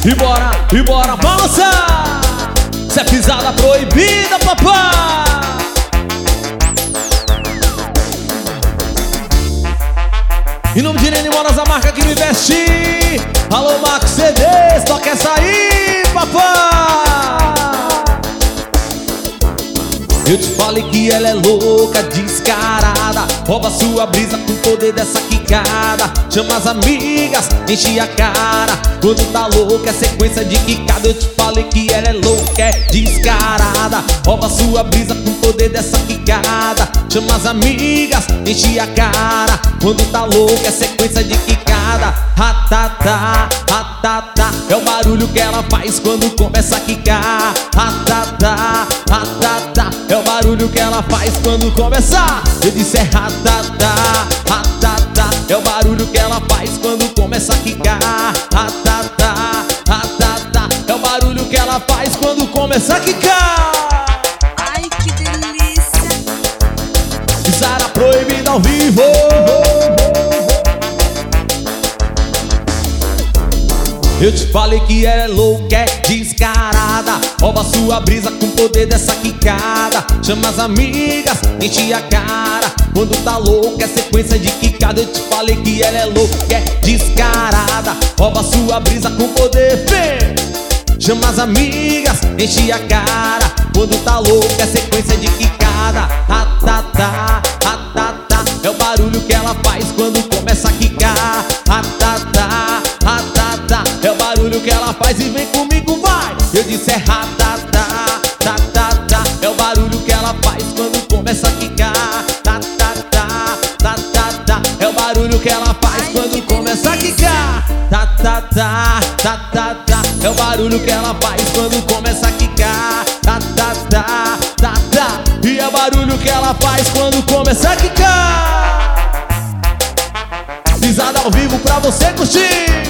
e bora balançar. Cê é pisada proibida, papai. Em nome de Nene Moras, a marca que me veste. Alô, Max CDs, toca essa aí, papai. Eu te falei que ela é louca, descarada, rouba sua brisa com o poder dessa quicada. Chama as amigas, enche a cara. Quando tá louca é sequência de quicada. Eu te falei que ela é louca, é descarada, rouba sua brisa com o poder dessa quicada. Chama as amigas, enche a cara. Quando tá louca é sequência de quicada. Ratatá, ratatá, é o barulho que ela faz quando começa a quicar. Ratatá, ratatá, é o barulho que ela faz quando começa. Eu disse é ratatá, ratatá, é o barulho que ela faz quando começa a quicar. Ratatá, ratatá, é o barulho que ela faz quando começa a quicar. Ai, que delícia. Pisada proibida ao vivo. Eu te falei que ela é louca, é descarada, rouba sua brisa com o poder dessa quicada. Chama as amigas, enche a cara. Quando tá louca é sequência de quicada. Eu te falei que ela é louca, é descarada, rouba sua brisa com o poder. Chama as amigas, enche a cara. Quando tá louca é sequência de quicada. Ratatá, ratatá, é o barulho que ela faz quando começa a quicar. Ratatá, ratatá, é o barulho que ela faz e vem comigo, vai. Eu disse é ratatá, tatatá, é o barulho que ela faz quando começa a quicar. Tatatá, tatatá, é o barulho que ela faz quando começa a quicar. Tatatá, tatatá, é o barulho que ela faz quando começa a quicar. Tatatá, tatá, e é o barulho que ela faz quando começa a quicar. Pisada ao vivo pra você curtir.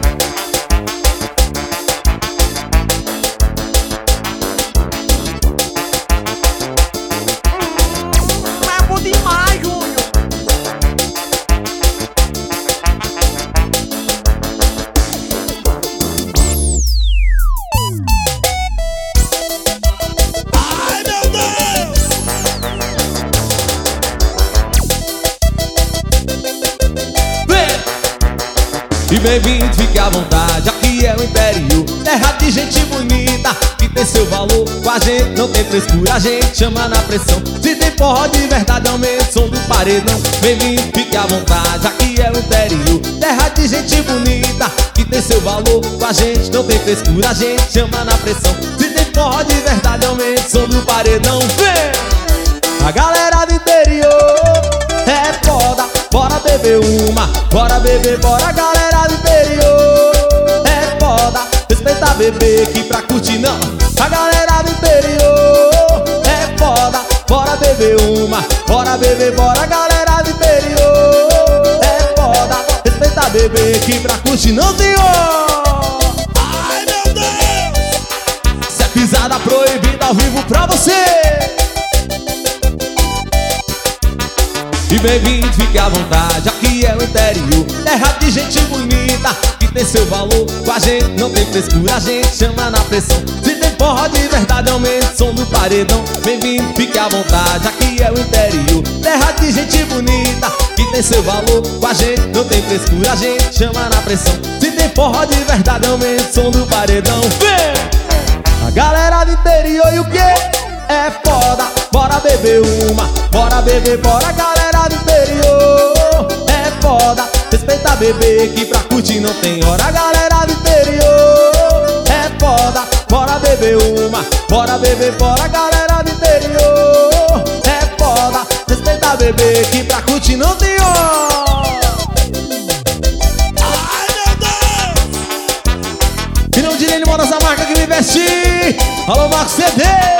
É bom demais, Júnior. Ai, meu Deus! E bem-vindo, fique à vontade, aqui é o interior, terra de gente bonita, que tem seu valor. Com a gente não tem frescura, a gente chama na pressão. Se tem forró de verdade, aumenta o som do paredão. Bem-vindo, fique à vontade, aqui é o interior, terra de gente bonita, que tem seu valor. Com a gente não tem frescura, a gente chama na pressão. Se tem forró de verdade, aumenta o som do paredão. Vem! A galera do interior é foda, bora beber uma, bora beber, bora galera do interior. É foda, respeita bebê que pra curtir não. A galera do interior é foda, bora beber uma, bora beber, bora galera do interior. É foda, respeita bebê que pra curtir não, senhor. Ai, meu Deus! Cê é pisada proibida ao vivo pra você. E bem-vindo, fique à vontade, aqui é o interior, terra de gente bonita, que tem seu valor. Com a gente não tem frescura, a gente chama na pressão. Se tem forró de verdade, aumenta o som do paredão. Bem-vindo, fique à vontade, aqui é o interior, terra de gente bonita, que tem seu valor. Com a gente não tem frescura, a gente chama na pressão. Se tem forró de verdade, aumenta o som do paredão. Vem! A galera do interior e o que? É foda, bora beber uma, bora beber, bora galera do interior. É foda, respeita bebê que pra curtir não tem hora. A galera do interior é foda, bora beber uma, bora beber, bora galera do interior. É foda, respeita bebê que pra curtir não tem hora. Ai, meu Deus! E não de Nene Moras, a marca que me veste. Alô, Marcos CD.